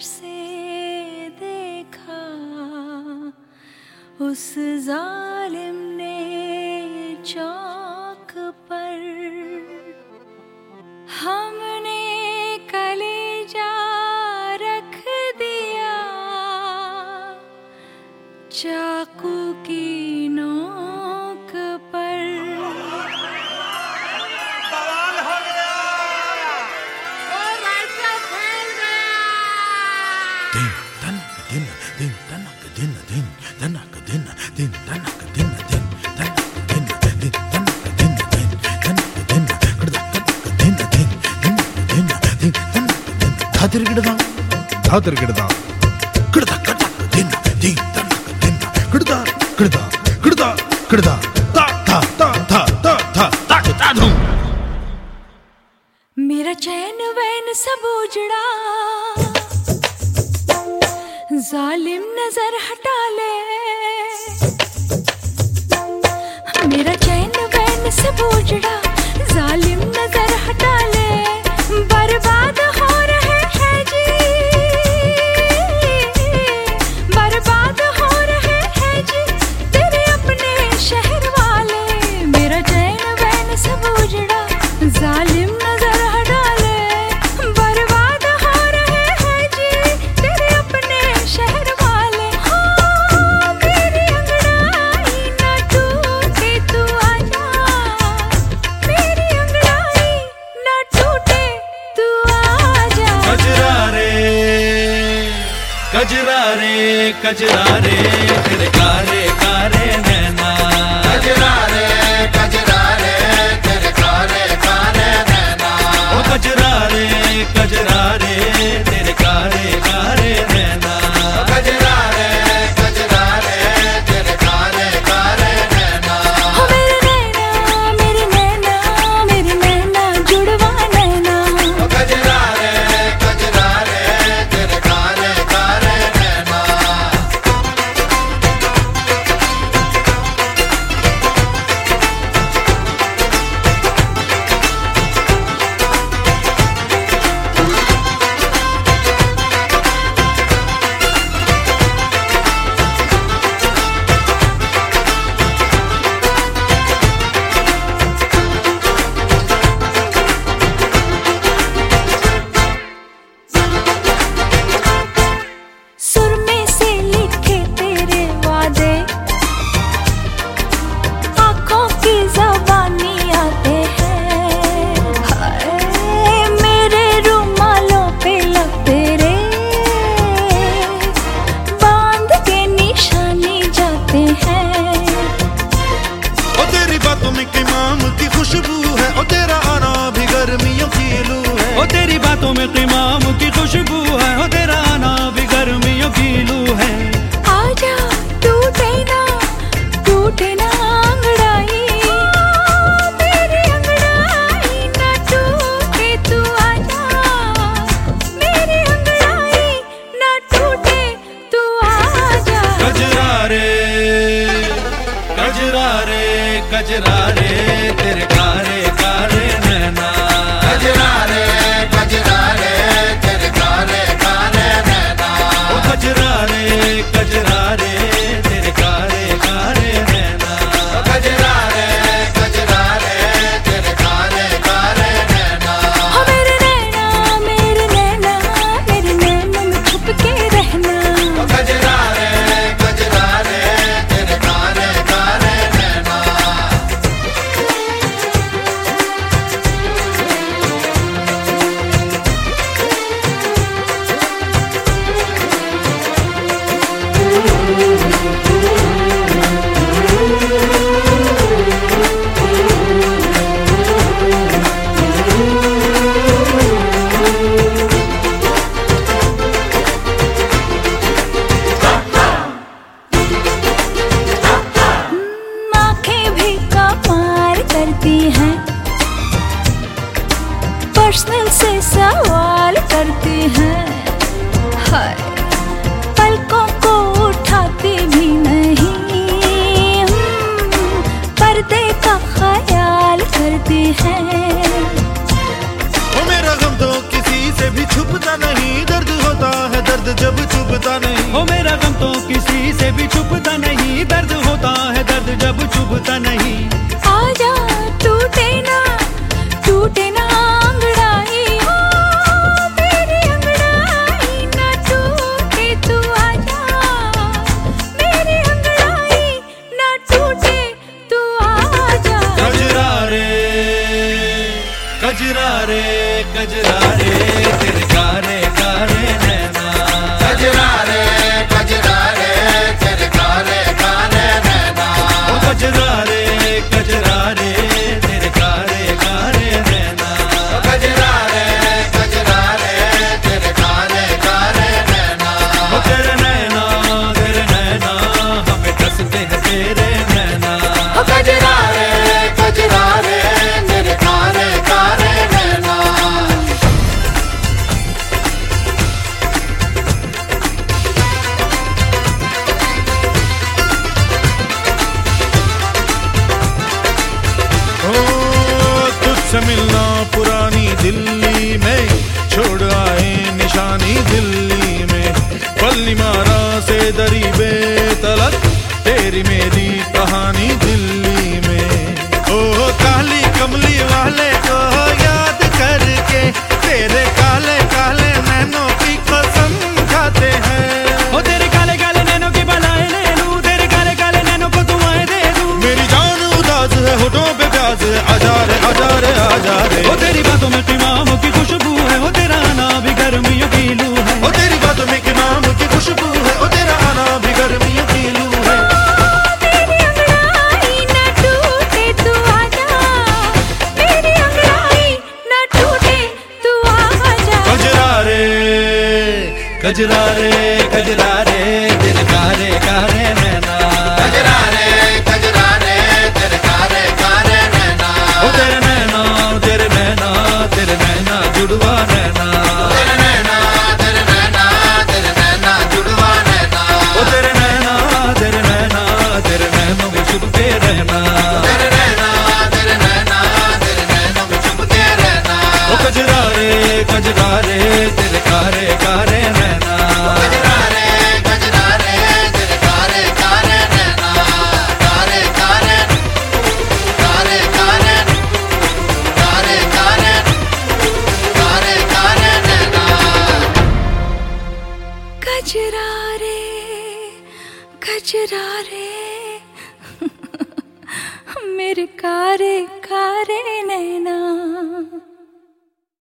से देखा उस जालिम ने चौक पर, हमने कलेजा रख दिया चाकू की नोक पर। बवाल हो गया और रास्ता फैल गया। दिन तनक दिन दिन तनक दिन दिन तनक दिन दिन तनक दिन दिन तनक दिन दिन तनक दिन दिन तनक दिन कड़दा तनक दिन दिन दिन दिन तनक दिन धातिर गिड़दा कड़दा दिन दिन तनक दिन कड़दा ता ता ता ता ता ता ता ता धूम। मेरा चैन वैन सब उजड़ा, जालिम नजर हटा ले। मेरा चैन वैन सब उजड़ा, जालिम नजर हटा ले। बर्बाद हो रहे हैं जी, बर्बाद हो रहे हैं जी तेरे अपने शहर वाले। मेरा चैन वैन सब उजड़ा, जालिम नजर हटा ले। बर्बाद हो रहे हैं जी तेरे अपने शहर वाले। हो मेरी अंगड़ाई ना टूटे तू आजा, मेरी अंगड़ाई ना टूटे तू आजा। कजरा रे कजरा रे कजरा रे तेरे कारे कारे नैना। कजरा रे तेरे कारे कारे नैना। ओ कजरा रे तेरे कारे कारे नैना। कजरा रे तेरे कारे कारे नैना। हो मेरे नैना जुड़वा नैना। कजरा रे तेरे कारे कारे नैना। सुर में से लिखे तेरे वादे, आँखों की ज़बानी आते हैं। हाय मेरे रुमालों पे लब तेरे बांध के निशानी जाते हैं। ओ तेरी बातों में क़िमाम की खुशबू है, ओ तेरा आना भी गर्मियों की लू है। ओ तेरी बातों में क़िमाम की खुशबू है, ओ तेरा आना भी गर्मियों की लू है। आजा टूटे ना अंगड़ाई, मेरी अंगड़ाई ना टूटे तू आजा। मेरी अंगड़ाई ना टूटे तू आजा। कजरा रे तेरे कारे कारे नैना। कजरा रे तेरे कारे कारे नैना। ओ कजरा रे तेरे कारे कारे नैना। कजरा रे तेरे कारे कारे नैना। हो मेरे नैना में छुप के रहना। कजरा रे तेरे कारे कारे नैना। आँखें भी कमाल करती हैं, पर्सनल से सवाल करती हैं। हाय पलकों को उठाती भी नहीं, पर्दे का ख्याल करती हैं। ओ मेरा गम तो किसी से भी छुपता नहीं, दर्द होता है दर्द जब चुभता नहीं। ओ मेरा गम तो किसी से भी छुपता नहीं, दर्द होता है दर्द जब चुभता नहीं। आजा टूटे ना अंगड़ाई, हो मेरी अंगड़ाई ना टूटे, तू आजा मेरी अंगड़ाई ना टूटे, तू आजा। कजरा रे कजरा रे कजरा रे तेरे कारे कारे नैना। कजरा रे तेरे कारे कारे नैना। ओ कजरा रे तेरे कारे कारे नैना। कजरा रे तेरे कारे कारे नैना। ओ तेरे नैना हमें कसते हैं तेरे नैना। कजरा रे तेरे कारे कारे नैना। तुझसे मिलना पुरानी दिल्ली में, छोड़ आए निशानी दिल्ली में। पल्ली मारा से दरी बेतलक, तेरी मेरी कहानी दिल्ली में। ओ काली कमली वाले को याद करके, तेरे काले काले नैनों की कसम खाते हैं। ओ तेरे काले काले नैनों की बलाएं ले लूं, तेरे काले काले नैनों को दुआएं दे दूं। मेरी जान उदास है, होठों पे प्यास है, आजा रे आजा रे आजा रे। ओ तेरी बातों में क़िमाम की खुशबू है, ओ तेरा आना भी गर्मियों की लू है। ओ तेरी बातों में क़िमाम की खुशबू है, ओ तेरा आना भी गर्मियों की लू है। मेरी अंगड़ाई ना टूटे, तू आजा मेरी अंगड़ाई ना टूटे, तू आजा। कजरा रे तेरे कारे कारे नैना। कजरा रे तेरे कारे कारे नैना। ओ तेरे नैना जुड़वा नैना। तेरे नैना जुड़वा नैना। ओ तेरे नैनों में छुपके रहना। तेरे नैनों में छुपके रहना। ओ कजरा रे तेरे कारे कारे नैना। कजरा रे तेरे कारे कारे नैना। कारे कारे कारे कारे कारे कारे कारे कारे नैना। कजरा रे मेरे कारे कारे ने